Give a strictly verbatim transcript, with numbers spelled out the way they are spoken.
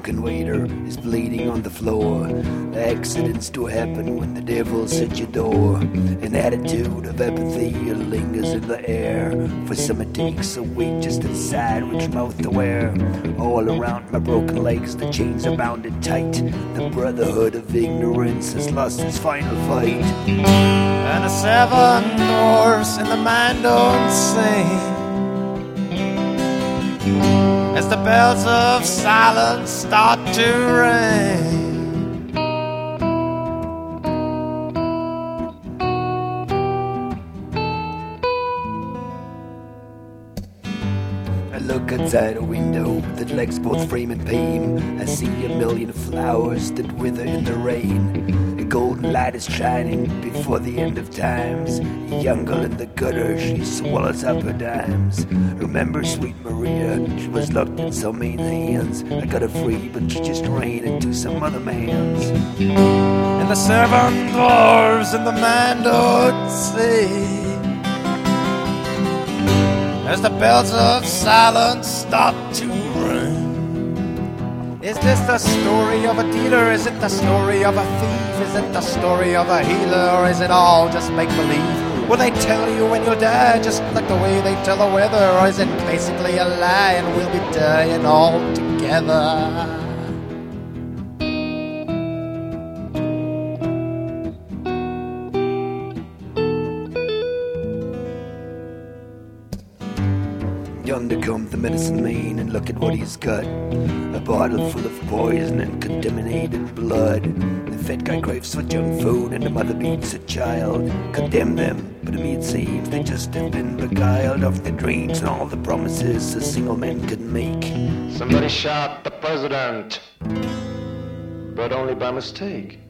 broken waiter is bleeding on the floor. The accidents do happen when the devil's at your door. An attitude of apathy lingers in the air. For some it takes a week just to decide which mouth to wear. All around my broken legs the chains are bounded tight. The brotherhood of ignorance has lost its final fight. And the seven dwarfs and the man don't sing as the bells of silence start to ring. I look outside a window that lacks both frame and pane. I see a million flowers that wither in the rain. A golden light is shining before the end of times. A young girl in the gutter, she swallows up her dimes. Remember sweet Maria, she was locked in so many hands. I got her free, but she just ran into some other man's. And the seven dwarves and the man don't sing as the bells of silence start to ring. Is this the story of a dealer? Is it the story of a thief? Is it the story of a healer? Or is it all just make-believe? Will they tell you when you'll die just like the way they tell the weather? Or is it basically a lie and we'll be dying all together? Yonder comes the medicine man, and look at what he's got. A bottle full of poison and contaminated blood. The fat guy craves for junk food, and the mother beats a child. Condemn them, but to me it seems they just have been beguiled of their dreams and all the promises a single man could make. Somebody shot the president, but only by mistake.